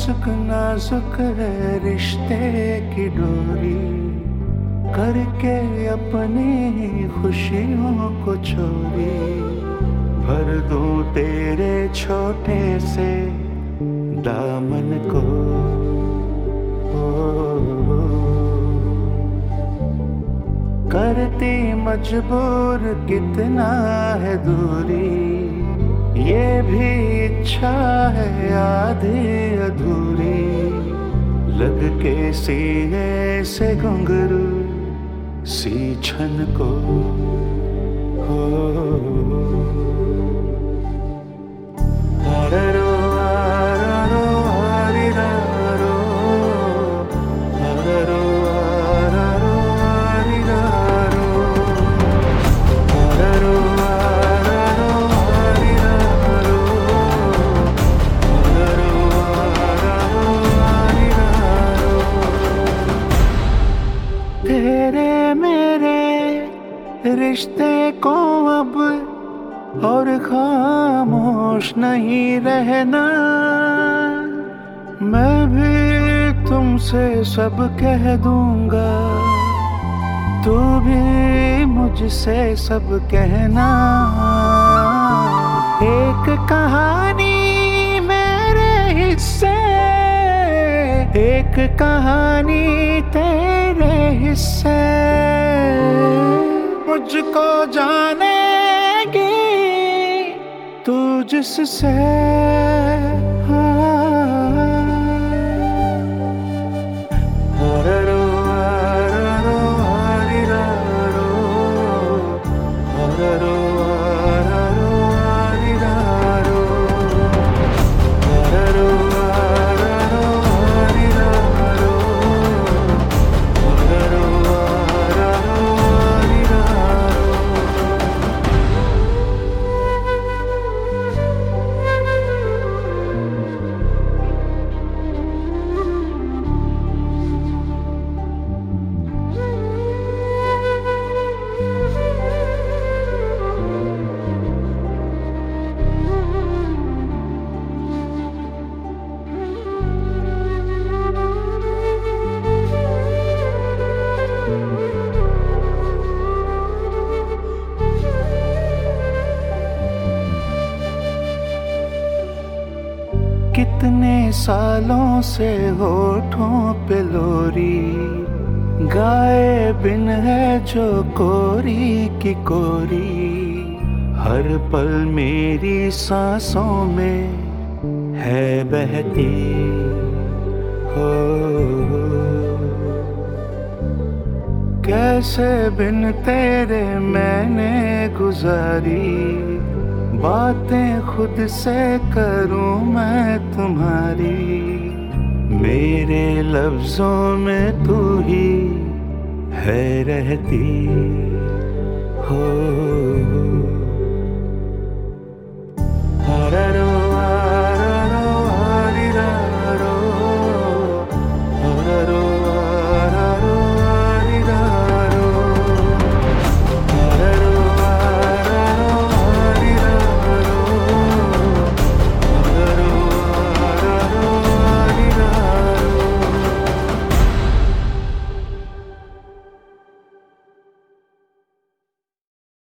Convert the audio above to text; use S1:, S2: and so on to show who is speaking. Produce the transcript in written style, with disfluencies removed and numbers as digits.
S1: नाजुक नाजुक है रिश्ते की डोरी, करके अपनी खुशियों को चोरी, भर दूं तेरे छोटे से दामन को। करती मजबूर कितना है दूरी, ये भी इच्छा है आधी अधूरी, लग के सीने से घुंघरू सी छन को। आररो आररो आरिरारो, आररो आररो आरिरारो, आररो आररो आरिरारो, आररो आररो आरिरारो। तेरे मेरे रिश्ते को अब और खामोश नहीं रहना, मैं भी तुमसे सब कह दूंगा, तू भी मुझसे सब कहना। एक कहानी मेरे हिस्से, एक कहानी तेरे हिस्से, मुझको जानेगी तू जिससे। आररो आररो आरिरारो, आररो आररो आरिरारो, आररो आररो आरिरारो, आररो आररो आरिरारो। कितने सालों से होठों पे लोरी गाए बिन है जो कोरी की कोरी, हर पल मेरी सांसों में है बहती हो। कैसे बिन तेरे मैंने गुजारी, बातें खुद से करूं मैं तुम्हारी, मेरे लफ्जों में तू ही है रहती हो।